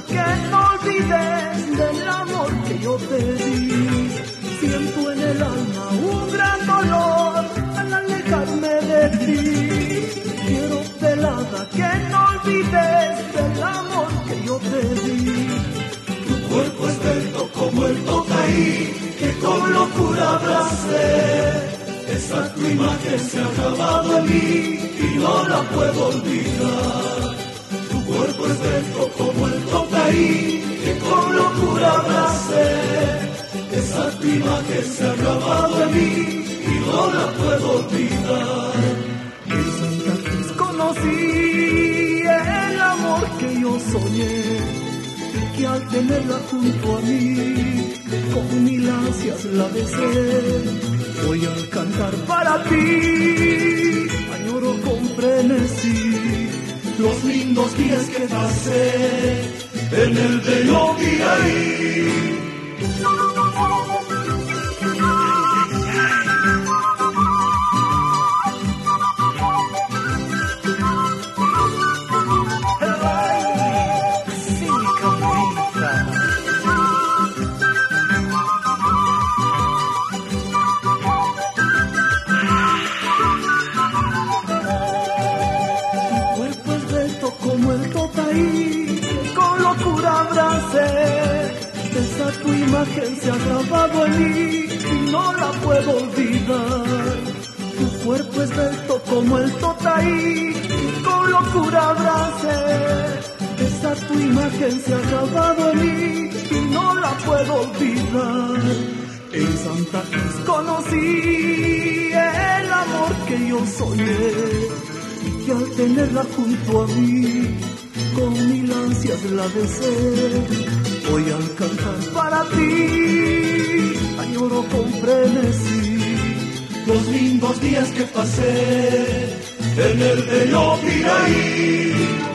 que no olvides del amor que yo te di. Siento en el alma un gran dolor al alejarme de ti. Quiero, pelada, que no olvides del amor que yo te di. Tu cuerpo esbelto como el tocaí que con locura abracé. Esa tu imagen se ha grabado en mí y no la puedo olvidar. Tu cuerpo esbelto como el tocaí que con locura abracé. Esa tu imagen se ha grabado en mí y no la puedo olvidar. En Santa Cruz conocí el amor que yo soñé, que al tenerla junto a mí, con mil ansias la besé. Voy a cantar para ti, añoro con frenesí los lindos días que pasé en el bello Piraí. Esa tu imagen se ha grabado en mí y no la puedo olvidar. Tu cuerpo esbelto como el totaí y con locura abracé. Esa tu imagen se ha grabado en mí y no la puedo olvidar. En Santa Cruz conocí el amor que yo soñé, y al tenerla junto a mí con mil ansias la besé. Voy a cantar para ti, añoro con frenesí los lindos días que pasé en el bello Piraí.